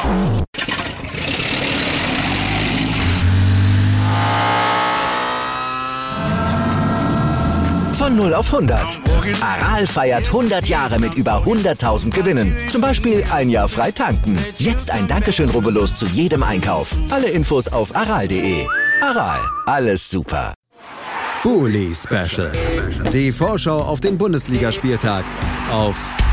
Von 0 auf 100. Aral feiert 100 Jahre mit über 100.000 Gewinnen. Zum Beispiel ein Jahr frei tanken. Jetzt ein Dankeschön, rubbellos zu jedem Einkauf. Alle Infos auf aral.de. Aral, alles super. Bully Special. Die Vorschau auf den Bundesligaspieltag auf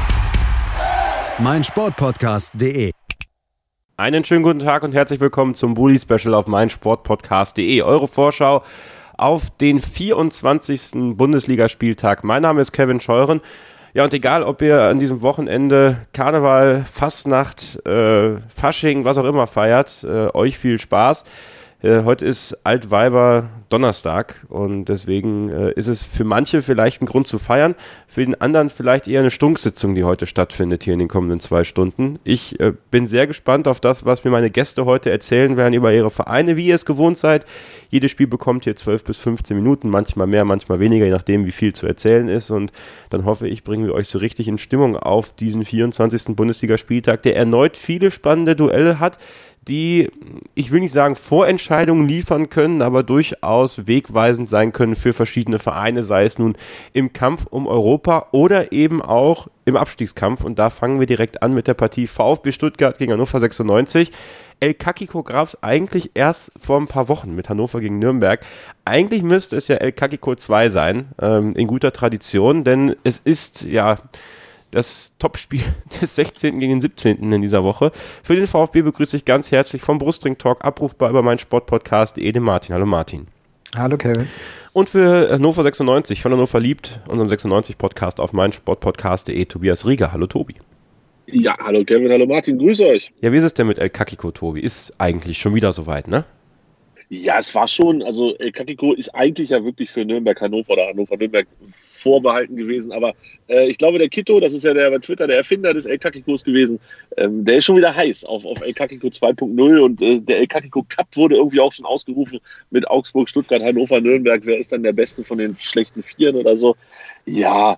meinsportpodcast.de. Einen schönen guten Tag und herzlich willkommen zum Bully Special auf meinsportpodcast.de. Eure Vorschau auf den 24. Bundesligaspieltag. Mein Name ist Kevin Scheuren. Ja, und egal, ob ihr an diesem Wochenende Karneval, Fastnacht, Fasching, was auch immer feiert, euch viel Spaß. Heute ist Altweiber Donnerstag und deswegen ist es für manche vielleicht ein Grund zu feiern, für den anderen vielleicht eher eine Stunksitzung, die heute stattfindet hier in den kommenden 2 Stunden. Ich bin sehr gespannt auf das, was mir meine Gäste heute erzählen werden über ihre Vereine, wie ihr es gewohnt seid. Jedes Spiel bekommt hier 12 bis 15 Minuten, manchmal mehr, manchmal weniger, je nachdem, wie viel zu erzählen ist. Und dann hoffe ich, bringen wir euch so richtig in Stimmung auf diesen 24. Bundesligaspieltag, der erneut viele spannende Duelle hat, die, ich will nicht sagen Vorentscheidungen liefern können, aber durchaus wegweisend sein können für verschiedene Vereine, sei es nun im Kampf um Europa oder eben auch im Abstiegskampf. Und da fangen wir direkt an mit der Partie VfB Stuttgart gegen Hannover 96. El Kakiko gab es eigentlich erst vor ein paar Wochen mit Hannover gegen Nürnberg. Eigentlich müsste es ja El Kakiko 2 sein, in guter Tradition, denn es ist ja das Topspiel des 16. gegen den 17. in dieser Woche. Für den VfB begrüße ich ganz herzlich vom Brustring Talk, abrufbar über meinsportpodcast.de, den Martin. Hallo Martin. Hallo Kevin. Und für Hannover 96, von Hannover liebt, unserem 96-Podcast auf meinsportpodcast.de, Tobias Rieger. Hallo Tobi. Ja, hallo Kevin, hallo Martin, grüße euch. Ja, wie ist es denn mit El Kakiko, Tobi? Ist eigentlich schon wieder soweit, ne? Ja, es war schon, also El Kakiko ist eigentlich ja wirklich für Nürnberg-Hannover oder Hannover-Nürnberg vorbehalten gewesen, aber ich glaube, der Kito, das ist ja der bei Twitter der Erfinder des El Kakikos gewesen, der ist schon wieder heiß auf El Kakiko 2.0 und der El Kakiko Cup wurde irgendwie auch schon ausgerufen mit Augsburg, Stuttgart, Hannover, Nürnberg, wer ist dann der Beste von den schlechten Vieren oder so. Ja,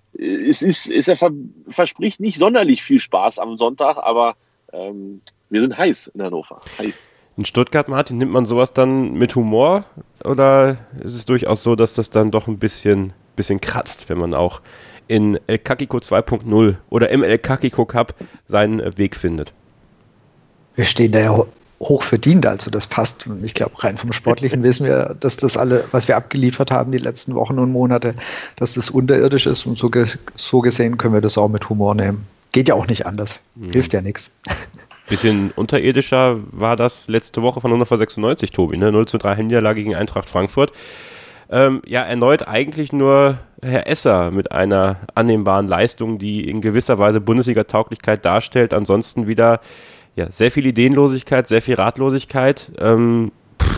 verspricht nicht sonderlich viel Spaß am Sonntag, aber wir sind heiß in Hannover, heiß. In Stuttgart, Martin, nimmt man sowas dann mit Humor oder ist es durchaus so, dass das dann doch ein bisschen kratzt, wenn man auch in El Kakiko 2.0 oder im El Kakiko Cup seinen Weg findet? Wir stehen da ja hoch verdient, also das passt. Ich glaube, rein vom Sportlichen wissen wir, dass das alle, was wir abgeliefert haben die letzten Wochen und Monate, dass das unterirdisch ist und so gesehen können wir das auch mit Humor nehmen. Geht ja auch nicht anders, hilft ja nichts. Bisschen unterirdischer war das letzte Woche von Hannover 96, Tobi, ne? 0:3 Niederlage gegen Eintracht Frankfurt. Ja, erneut eigentlich nur Herr Esser mit einer annehmbaren Leistung, die in gewisser Weise Bundesliga-Tauglichkeit darstellt. Ansonsten wieder ja, sehr viel Ideenlosigkeit, sehr viel Ratlosigkeit. Gehen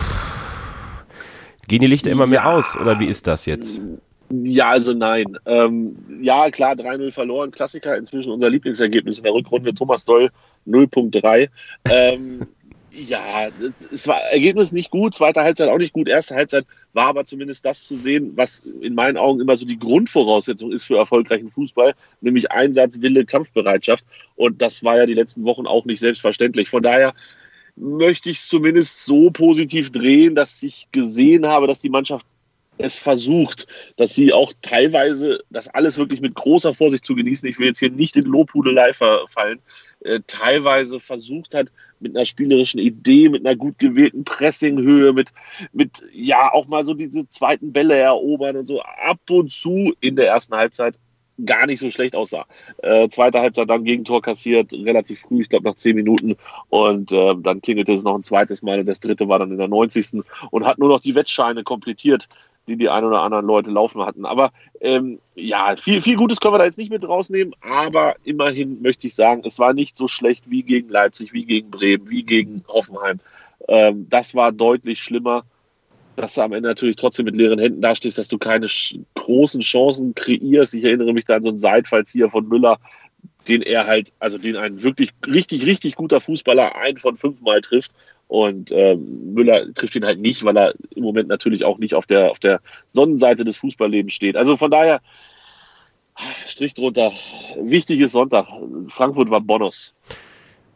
die Lichter immer mehr aus, oder wie ist das jetzt? Ja, also nein. Ja, klar, 3-0 verloren, Klassiker, inzwischen unser Lieblingsergebnis in der Rückrunde, Thomas Doll 0.3. Ja, es war Ergebnis nicht gut, zweite Halbzeit auch nicht gut, erste Halbzeit war aber zumindest das zu sehen, was in meinen Augen immer so die Grundvoraussetzung ist für erfolgreichen Fußball, nämlich Einsatz, Wille, Kampfbereitschaft, und das war ja die letzten Wochen auch nicht selbstverständlich. Von daher möchte ich es zumindest so positiv drehen, dass ich gesehen habe, dass die Mannschaft es versucht, dass sie auch teilweise das alles wirklich mit großer Vorsicht zu genießen, ich will jetzt hier nicht in Lobhudelei verfallen, teilweise versucht hat, mit einer spielerischen Idee, mit einer gut gewählten Pressinghöhe, mit ja auch mal so diese zweiten Bälle erobern und so ab und zu in der ersten Halbzeit gar nicht so schlecht aussah. Zweite Halbzeit dann Gegentor kassiert, relativ früh, ich glaube nach 10 Minuten, und dann klingelte es noch ein zweites Mal und das dritte war dann in der 90. und hat nur noch die Wettscheine komplettiert, die ein oder anderen Leute laufen hatten. Aber ja, viel Gutes können wir da jetzt nicht mit rausnehmen, aber immerhin möchte ich sagen, es war nicht so schlecht wie gegen Leipzig, wie gegen Bremen, wie gegen Hoffenheim. Das war deutlich schlimmer, dass du am Ende natürlich trotzdem mit leeren Händen dastehst, dass du keine großen Chancen kreierst. Ich erinnere mich da an so einen Seitfallzieher von Müller, den ein wirklich richtig, richtig guter Fußballer 1 von 5 Mal trifft. Und Müller trifft ihn halt nicht, weil er im Moment natürlich auch nicht auf der Sonnenseite des Fußballlebens steht. Also von daher, Strich drunter, wichtig ist Sonntag. Frankfurt war Bonus.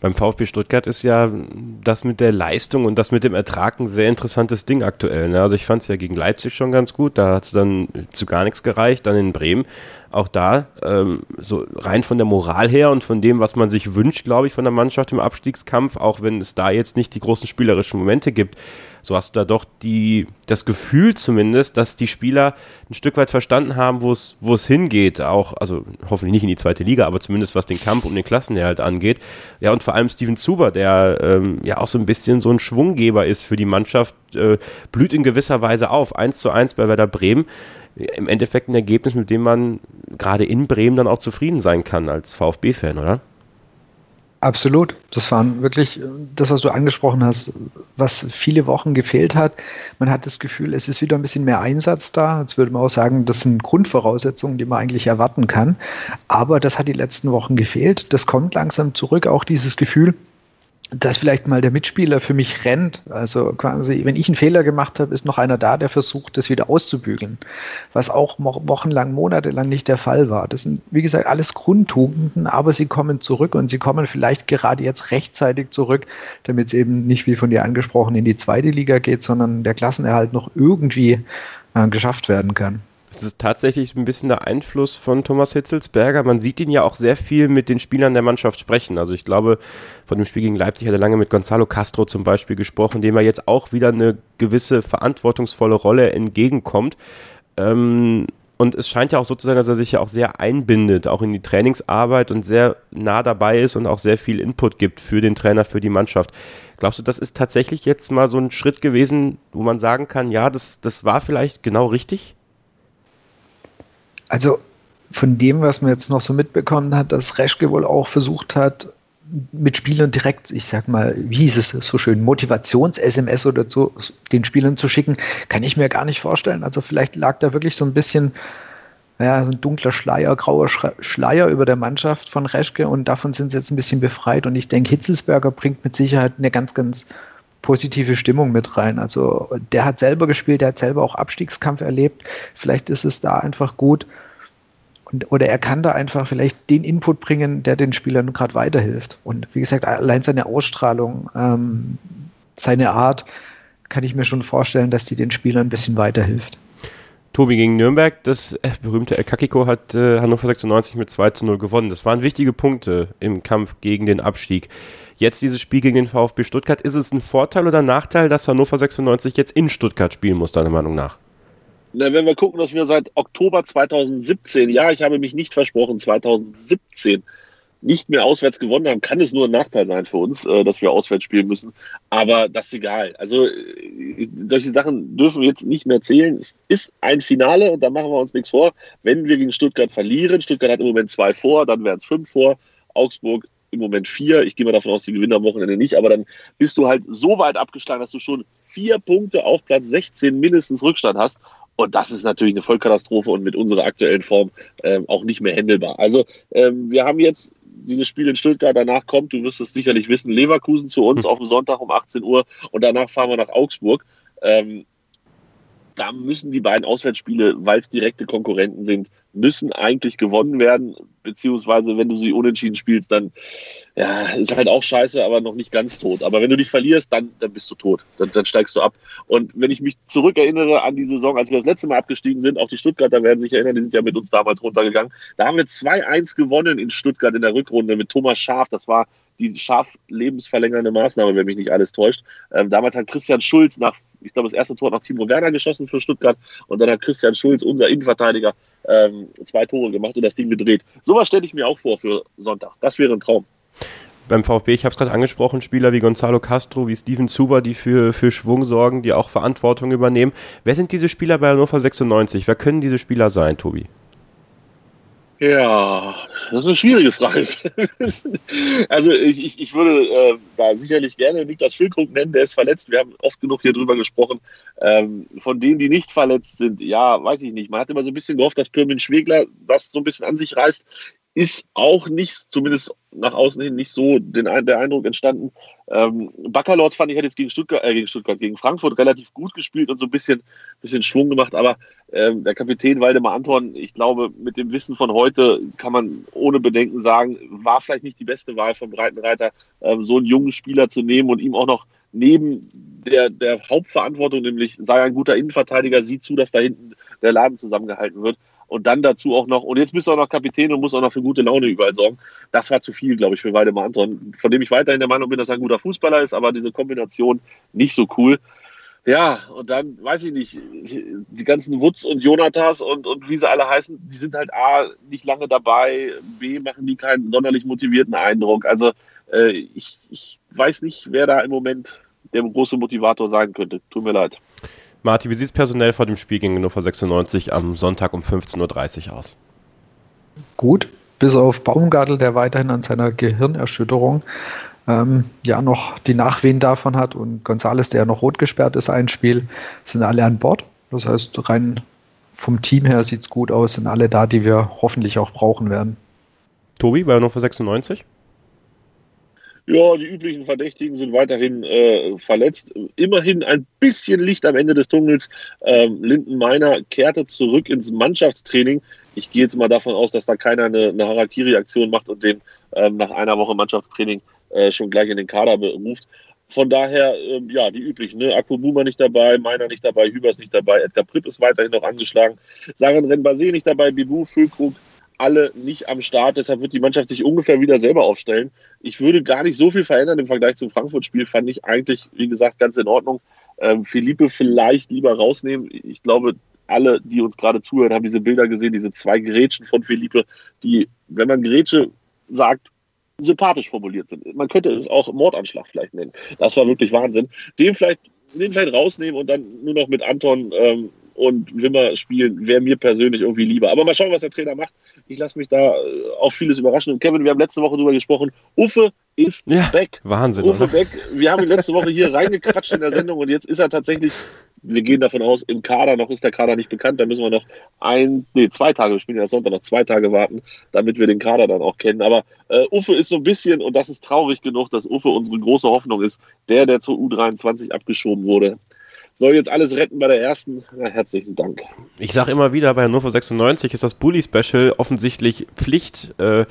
Beim VfB Stuttgart ist ja das mit der Leistung und das mit dem Ertrag ein sehr interessantes Ding aktuell. Ne? Also ich fand es ja gegen Leipzig schon ganz gut, da hat es dann zu gar nichts gereicht, dann in Bremen. Auch da, so rein von der Moral her und von dem, was man sich wünscht, glaube ich, von der Mannschaft im Abstiegskampf, auch wenn es da jetzt nicht die großen spielerischen Momente gibt, so hast du da doch das Gefühl zumindest, dass die Spieler ein Stück weit verstanden haben, wo es hingeht, auch, also hoffentlich nicht in die zweite Liga, aber zumindest was den Kampf um den Klassenerhalt angeht. Ja, und vor allem Steven Zuber, der ja auch so ein bisschen so ein Schwunggeber ist für die Mannschaft, blüht in gewisser Weise auf. 1:1 bei Werder Bremen. Im Endeffekt ein Ergebnis, mit dem man gerade in Bremen dann auch zufrieden sein kann als VfB-Fan, oder? Absolut. Das waren wirklich das, was du angesprochen hast, was viele Wochen gefehlt hat. Man hat das Gefühl, es ist wieder ein bisschen mehr Einsatz da. Jetzt würde man auch sagen, das sind Grundvoraussetzungen, die man eigentlich erwarten kann. Aber das hat die letzten Wochen gefehlt. Das kommt langsam zurück, auch dieses Gefühl, dass vielleicht mal der Mitspieler für mich rennt. Also quasi, wenn ich einen Fehler gemacht habe, ist noch einer da, der versucht, das wieder auszubügeln. Was auch wochenlang, monatelang nicht der Fall war. Das sind, wie gesagt, alles Grundtugenden, aber sie kommen zurück und sie kommen vielleicht gerade jetzt rechtzeitig zurück, damit es eben nicht, wie von dir angesprochen, in die zweite Liga geht, sondern der Klassenerhalt noch irgendwie geschafft werden kann. Es ist tatsächlich ein bisschen der Einfluss von Thomas Hitzelsberger. Man sieht ihn ja auch sehr viel mit den Spielern der Mannschaft sprechen. Also ich glaube, von dem Spiel gegen Leipzig hat er lange mit Gonzalo Castro zum Beispiel gesprochen, dem er jetzt auch wieder eine gewisse verantwortungsvolle Rolle entgegenkommt. Und es scheint ja auch so zu sein, dass er sich ja auch sehr einbindet, auch in die Trainingsarbeit und sehr nah dabei ist und auch sehr viel Input gibt für den Trainer, für die Mannschaft. Glaubst du, das ist tatsächlich jetzt mal so ein Schritt gewesen, wo man sagen kann, ja, das war vielleicht genau richtig? Also von dem, was man jetzt noch so mitbekommen hat, dass Reschke wohl auch versucht hat, mit Spielern direkt, ich sag mal, wie hieß es so schön, Motivations-SMS oder so den Spielern zu schicken, kann ich mir gar nicht vorstellen. Also vielleicht lag da wirklich so ein bisschen ein dunkler Schleier, grauer Schleier über der Mannschaft von Reschke und davon sind sie jetzt ein bisschen befreit. Und ich denke, Hitzelsberger bringt mit Sicherheit eine ganz, ganz positive Stimmung mit rein. Also der hat selber gespielt, der hat selber auch Abstiegskampf erlebt. Vielleicht ist es da einfach gut. Oder er kann da einfach vielleicht den Input bringen, der den Spielern gerade weiterhilft. Und wie gesagt, allein seine Ausstrahlung, seine Art, kann ich mir schon vorstellen, dass die den Spielern ein bisschen weiterhilft. Tobi, gegen Nürnberg, das berühmte El Kakiko hat Hannover 96 mit 2:0 gewonnen. Das waren wichtige Punkte im Kampf gegen den Abstieg. Jetzt dieses Spiel gegen den VfB Stuttgart, ist es ein Vorteil oder Nachteil, dass Hannover 96 jetzt in Stuttgart spielen muss, deiner Meinung nach? Na, wenn wir gucken, dass wir seit Oktober 2017, ja, ich habe mich nicht versprochen, 2017 nicht mehr auswärts gewonnen haben, kann es nur ein Nachteil sein für uns, dass wir auswärts spielen müssen. Aber das ist egal. Also solche Sachen dürfen wir jetzt nicht mehr zählen. Es ist ein Finale und da machen wir uns nichts vor. Wenn wir gegen Stuttgart verlieren, Stuttgart hat im Moment 2 vor, dann wären es 5 vor, Augsburg im Moment 4. Ich gehe mal davon aus, die gewinnen am Wochenende nicht, aber dann bist du halt so weit abgeschlagen, dass du schon 4 Punkte auf Platz 16 mindestens Rückstand hast. Und das ist natürlich eine Vollkatastrophe und mit unserer aktuellen Form auch nicht mehr handelbar. Also wir haben jetzt dieses Spiel in Stuttgart, danach kommt, du wirst es sicherlich wissen, Leverkusen zu uns auf dem Sonntag um 18 Uhr und danach fahren wir nach Augsburg. Da müssen die beiden Auswärtsspiele, weil es direkte Konkurrenten sind, müssen eigentlich gewonnen werden, beziehungsweise wenn du sie unentschieden spielst, dann ja, ist halt auch scheiße, aber noch nicht ganz tot. Aber wenn du dich verlierst, dann bist du tot, dann steigst du ab. Und wenn ich mich zurückerinnere an die Saison, als wir das letzte Mal abgestiegen sind, auch die Stuttgarter werden sich erinnern, die sind ja mit uns damals runtergegangen, da haben wir 2:1 gewonnen in Stuttgart in der Rückrunde mit Thomas Schaaf, das war die lebensverlängernde Maßnahme, wenn mich nicht alles täuscht. Damals hat Christian Schulz ich glaube, das erste Tor hat noch Timo Werner geschossen für Stuttgart und dann hat Christian Schulz, unser Innenverteidiger, 2 Tore gemacht und das Ding gedreht. Sowas stelle ich mir auch vor für Sonntag. Das wäre ein Traum. Beim VfB, ich habe es gerade angesprochen, Spieler wie Gonzalo Castro, wie Steven Zuber, die für Schwung sorgen, die auch Verantwortung übernehmen. Wer sind diese Spieler bei Hannover 96? Wer können diese Spieler sein, Tobi? Ja, das ist eine schwierige Frage. Also ich würde da sicherlich gerne Niklas Füllkrug nennen, der ist verletzt. Wir haben oft genug hier drüber gesprochen. Von denen, die nicht verletzt sind, ja, weiß ich nicht. Man hat immer so ein bisschen gehofft, dass Pirmin Schwegler das so ein bisschen an sich reißt. ist auch nicht, zumindest nach außen hin, nicht so der Eindruck entstanden. Baccalords fand ich, hat jetzt gegen Frankfurt relativ gut gespielt und so ein bisschen Schwung gemacht, aber der Kapitän Waldemar Anton, ich glaube, mit dem Wissen von heute kann man ohne Bedenken sagen, war vielleicht nicht die beste Wahl vom Breitenreiter, so einen jungen Spieler zu nehmen und ihm auch noch neben der Hauptverantwortung, nämlich sei ein guter Innenverteidiger, sieh zu, dass da hinten der Laden zusammengehalten wird. Und dann dazu auch noch, und jetzt bist du auch noch Kapitän und musst auch noch für gute Laune überall sorgen. Das war zu viel, glaube ich, für Waldemar Anton, von dem ich weiterhin der Meinung bin, dass er ein guter Fußballer ist, aber diese Kombination nicht so cool. Ja, und dann, weiß ich nicht, die ganzen Wutz und Jonathas und wie sie alle heißen, die sind halt A, nicht lange dabei, B, machen die keinen sonderlich motivierten Eindruck. Also ich weiß nicht, wer da im Moment der große Motivator sein könnte. Tut mir leid. Martin, wie sieht es personell vor dem Spiel gegen Hannover 96 am Sonntag um 15.30 Uhr aus? Gut, bis auf Baumgartel, der weiterhin an seiner Gehirnerschütterung noch die Nachwehen davon hat, und González, der ja noch rot gesperrt ist, ein Spiel, sind alle an Bord. Das heißt, rein vom Team her sieht es gut aus, sind alle da, die wir hoffentlich auch brauchen werden. Tobi, bei Hannover 96? Ja, die üblichen Verdächtigen sind weiterhin verletzt. Immerhin ein bisschen Licht am Ende des Tunnels. Linden Meiner kehrte zurück ins Mannschaftstraining. Ich gehe jetzt mal davon aus, dass da keiner eine Harakiri-Aktion macht und den nach einer Woche Mannschaftstraining schon gleich in den Kader beruft. Von daher, die üblichen. Ne? Akpomuma nicht dabei, Meiner nicht dabei, Hübers nicht dabei, Edgar Pripp ist weiterhin noch angeschlagen. Saren Renbase nicht dabei, Bibu, Füllkrug, alle nicht am Start, deshalb wird die Mannschaft sich ungefähr wieder selber aufstellen. Ich würde gar nicht so viel verändern im Vergleich zum Frankfurt-Spiel, fand ich eigentlich, wie gesagt, ganz in Ordnung. Felipe vielleicht lieber rausnehmen. Ich glaube, alle, die uns gerade zuhören, haben diese Bilder gesehen, diese 2 Grätschen von Felipe, die, wenn man Grätsche sagt, sympathisch formuliert sind. Man könnte es auch Mordanschlag vielleicht nennen. Das war wirklich Wahnsinn. Den vielleicht rausnehmen und dann nur noch mit Anton und Wimmer spielen, wäre mir persönlich irgendwie lieber. Aber mal schauen, was der Trainer macht. Ich lasse mich da auf vieles überraschen. Und Kevin, wir haben letzte Woche darüber gesprochen. Uffe ist back. Wahnsinn. Uffe back. Wir haben ihn letzte Woche hier reingequatscht in der Sendung und jetzt ist er tatsächlich, wir gehen davon aus, im Kader. Noch ist der Kader nicht bekannt. Da müssen wir noch 2 Tage, wir spielen ja Sonntag, noch 2 Tage warten, damit wir den Kader dann auch kennen. Aber Uffe ist so ein bisschen, und das ist traurig genug, dass Uffe unsere große Hoffnung ist, der zur U23 abgeschoben wurde. Soll jetzt alles retten bei der ersten. Na, herzlichen Dank. Ich sage immer wieder, bei Hannover 96 ist das Bully-Special offensichtlich Pflicht,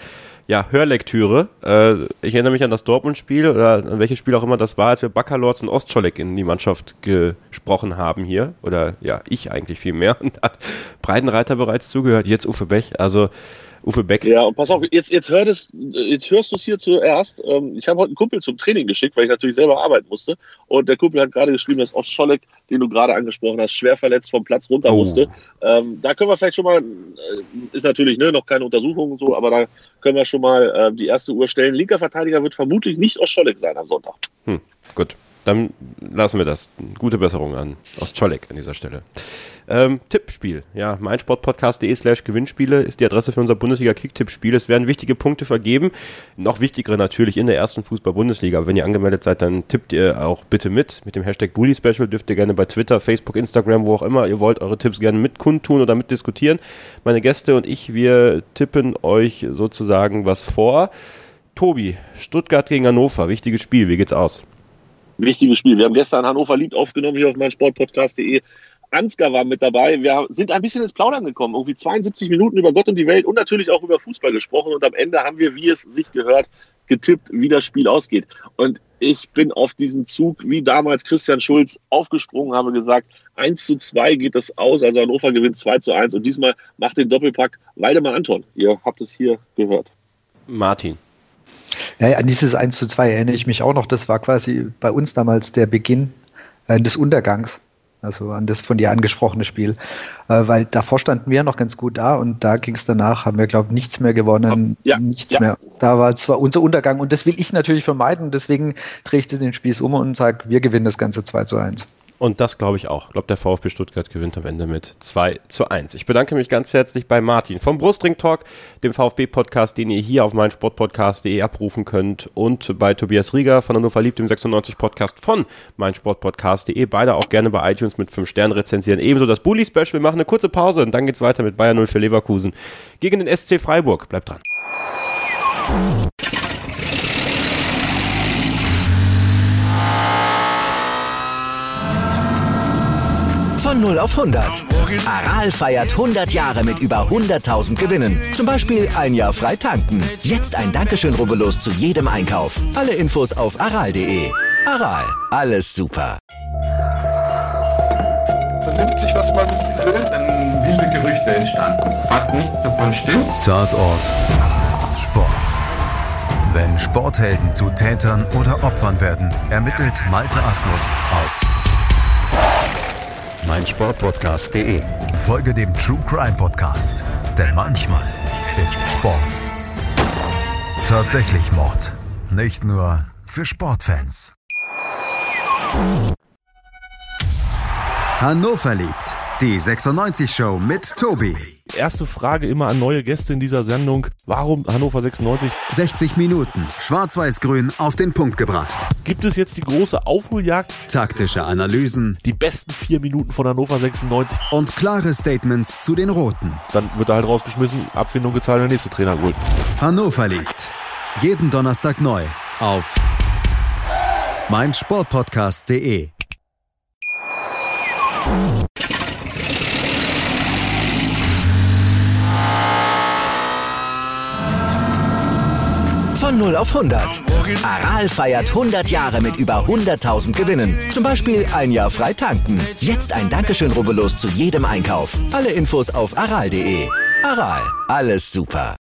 Hörlektüre. Ich erinnere mich an das Dortmund-Spiel oder an welches Spiel auch immer das war, als wir Baccalords und Ostscholek in die Mannschaft gesprochen haben hier. Oder ja, ich eigentlich viel mehr. Und da hat Breitenreiter bereits zugehört. Jetzt Uffe Beck. Also Uffe Beck. Ja, und pass auf, jetzt hörst du es hier zuerst. Ich habe heute einen Kumpel zum Training geschickt, weil ich natürlich selber arbeiten musste. Und der Kumpel hat gerade geschrieben, dass Ostscholek, den du gerade angesprochen hast, schwer verletzt vom Platz runter musste. Da können wir vielleicht schon mal, ist natürlich noch keine Untersuchung und so, aber da können wir schon mal die erste Uhr stellen. Linker Verteidiger wird vermutlich nicht Ostscholek sein am Sonntag. Gut, dann lassen wir das. Gute Besserung an Ostscholek an dieser Stelle. Tippspiel. Ja, meinsportpodcast.de/Gewinnspiele ist die Adresse für unser Bundesliga-Kick-Tippspiel. Es werden wichtige Punkte vergeben. Noch wichtigere natürlich in der ersten Fußball-Bundesliga. Aber wenn ihr angemeldet seid, dann tippt ihr auch bitte mit. Mit dem Hashtag Bully-Special dürft ihr gerne bei Twitter, Facebook, Instagram, wo auch immer ihr wollt, eure Tipps gerne mitkundtun oder mitdiskutieren. Meine Gäste und ich, wir tippen euch sozusagen was vor. Tobi, Stuttgart gegen Hannover. Wichtiges Spiel. Wie geht's aus? Wichtiges Spiel. Wir haben gestern Hannover liebt aufgenommen hier auf meinsportpodcast.de. Ansgar war mit dabei. Wir sind ein bisschen ins Plaudern gekommen. Irgendwie 72 Minuten über Gott und die Welt und natürlich auch über Fußball gesprochen. Und am Ende haben wir, wie es sich gehört, getippt, wie das Spiel ausgeht. Und ich bin auf diesen Zug, wie damals Christian Schulz, aufgesprungen, habe gesagt, 1:2 geht das aus. Also Hannover gewinnt 2:1. Und diesmal macht den Doppelpack Waldemar Anton. Ihr habt es hier gehört. Martin. Ja, an dieses 1:2 erinnere ich mich auch noch. Das war quasi bei uns damals der Beginn des Untergangs. Also an das von dir angesprochene Spiel. Weil davor standen wir noch ganz gut da und da ging es danach, haben wir, glaube ich, nichts mehr gewonnen, nichts mehr. Da war zwar unser Untergang und das will ich natürlich vermeiden. Deswegen drehe ich den Spieß um und sage, wir gewinnen das Ganze 2:1. Und das glaube ich auch. Ich glaube, der VfB Stuttgart gewinnt am Ende mit 2:1. Ich bedanke mich ganz herzlich bei Martin vom Brustring Talk, dem VfB-Podcast, den ihr hier auf meinsportpodcast.de abrufen könnt, und bei Tobias Rieger von Hannover liebt, dem 96-Podcast von meinsportpodcast.de. Beide auch gerne bei iTunes mit 5 Sternen rezensieren. Ebenso das Bully-Special. Wir machen eine kurze Pause und dann geht's weiter mit Bayern 0 für Leverkusen gegen den SC Freiburg. Bleibt dran. Von 0 auf 100. Aral feiert 100 Jahre mit über 100.000 Gewinnen. Zum Beispiel ein Jahr frei tanken. Jetzt ein Dankeschön, rubbellos zu jedem Einkauf. Alle Infos auf aral.de. Aral, alles super. Man nimmt sich, was man will. Dann wilde Gerüchte entstanden. Fast nichts davon stimmt. Tatort Sport. Wenn Sporthelden zu Tätern oder Opfern werden, ermittelt Malte Asmus auf meinsportpodcast.de. Folge dem True Crime Podcast, denn manchmal ist Sport tatsächlich Mord. Nicht nur für Sportfans. Hannover liebt. Die 96-Show mit Tobi. Erste Frage immer an neue Gäste in dieser Sendung. Warum Hannover 96? 60 Minuten, schwarz-weiß-grün auf den Punkt gebracht. Gibt es jetzt die große Aufholjagd? Taktische Analysen. Die besten 4 Minuten von Hannover 96. Und klare Statements zu den Roten. Dann wird er halt rausgeschmissen, Abfindung gezahlt und der nächste Trainer geholt. Hannover liebt. Jeden Donnerstag neu auf meinsportpodcast.de. Von 0 auf 100. Aral feiert 100 Jahre mit über 100.000 Gewinnen. Zum Beispiel ein Jahr frei tanken. Jetzt ein Dankeschön, rubbellos zu jedem Einkauf. Alle Infos auf aral.de. Aral, alles super.